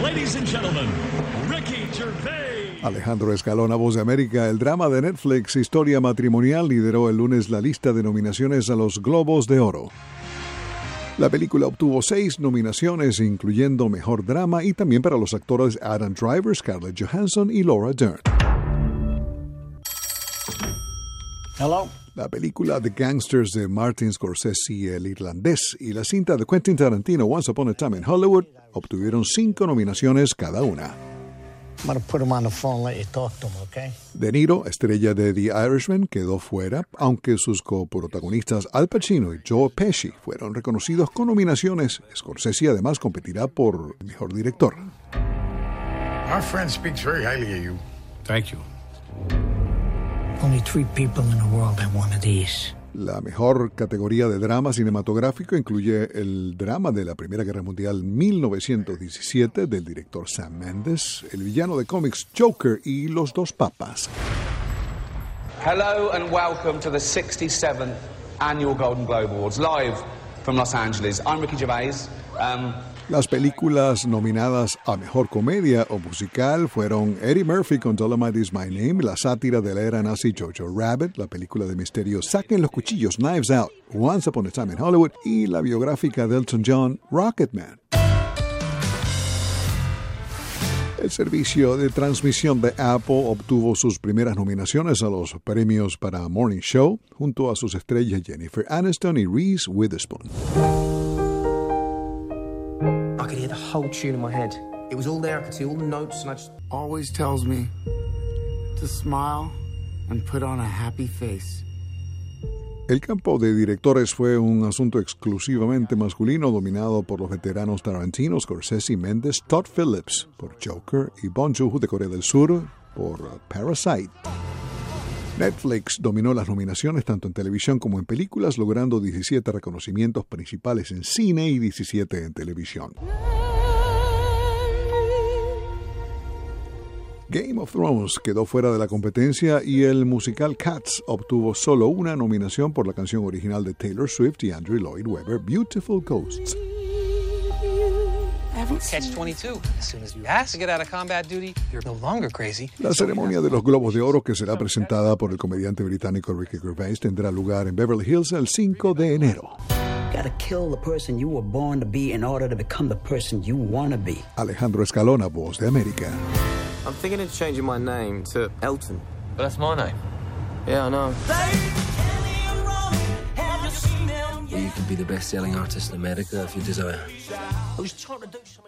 Ladies and gentlemen, Ricky Gervais. Alejandro Escalona, Voz de América. El drama de Netflix, Historia Matrimonial, lideró el lunes la lista de nominaciones a los Globos de Oro. La película obtuvo 6 nominaciones, incluyendo Mejor Drama, y también para los actores Adam Driver, Scarlett Johansson y Laura Dern. Hello. La película The Gangsters de Martin Scorsese, el irlandés, y la cinta de Quentin Tarantino, Once Upon a Time in Hollywood, obtuvieron 5 nominaciones cada una. I'm going to put him on the phone and let you talk to him, okay? De Niro, estrella de The Irishman, quedó fuera, aunque sus coprotagonistas Al Pacino y Joe Pesci fueron reconocidos con nominaciones. Scorsese además competirá por Mejor Director. Our friend speaks very highly of you. Thank you. Only 3 people in the world have one of these. La mejor categoría de drama cinematográfico incluye el drama de la Primera Guerra Mundial 1917 del director Sam Mendes, el villano de cómics Joker y Los Dos Papas. Hello and welcome to the 67th Annual Golden Globe Awards, live from Los Angeles. I'm Ricky Gervais. Las películas nominadas a Mejor Comedia o Musical fueron Eddie Murphy con Dolomite Is My Name, la sátira de la era nazi Jojo Rabbit, la película de misterio Saquen los Cuchillos, Knives Out, Once Upon a Time in Hollywood y la biográfica de Elton John, Rocketman. El servicio de transmisión de Apple obtuvo sus primeras nominaciones a los premios para Morning Show, junto a sus estrellas Jennifer Aniston y Reese Witherspoon. I could hear the whole tune in my head. It was all there. I could see all the notes, and I just... Always tells me to smile and put on a happy face. El campo de directores fue un asunto exclusivamente masculino, dominado por los veteranos Tarantino, Scorsese, Mendes, Todd Phillips por Joker y Bong Joon-ho de Corea del Sur por Parasite. Netflix dominó las nominaciones tanto en televisión como en películas, logrando 17 reconocimientos principales en cine y 17 en televisión. Game of Thrones quedó fuera de la competencia y el musical Cats obtuvo solo una nominación por la canción original de Taylor Swift y Andrew Lloyd Webber, Beautiful Ghosts. Catch-22. As soon as you ask to get out of combat duty, you're no longer crazy. La ceremonia de los Globos de Oro, que será presentada por el comediante británico Ricky Gervais, tendrá lugar en Beverly Hills el 5 de enero. Gotta kill the person you were born to be in order to become the person you want to be. Alejandro Escalona, Voz de América. I'm thinking of changing my name to Elton. But that's my name. Yeah, I know. You can be the best-selling artist in America if you desire. I was trying to do something.